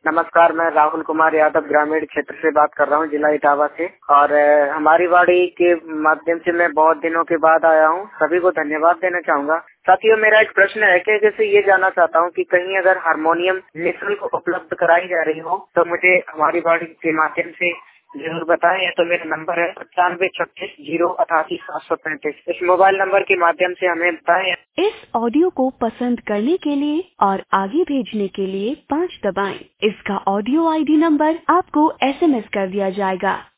नमस्कार, मैं राहुल कुमार यादव ग्रामीण क्षेत्र से बात कर रहा हूँ, जिला इटावा से। और हमारी बाड़ी के माध्यम से मैं बहुत दिनों के बाद आया हूँ। सभी को धन्यवाद देना चाहूँगा। साथियों, मेरा एक प्रश्न है कि जैसे ये जानना चाहता हूँ कि कहीं अगर हारमोनियम निःशुल्क उपलब्ध कराई जा रही हो तो मुझे हमारी बाड़ी के माध्यम से जरूर बताएं। तो मेरा नंबर है 9536 088 735। इस मोबाइल नंबर के माध्यम से हमें बताएं। इस ऑडियो को पसंद करने के लिए और आगे भेजने के लिए 5 दबाएं। इसका ऑडियो ID नंबर आपको SMS कर दिया जाएगा।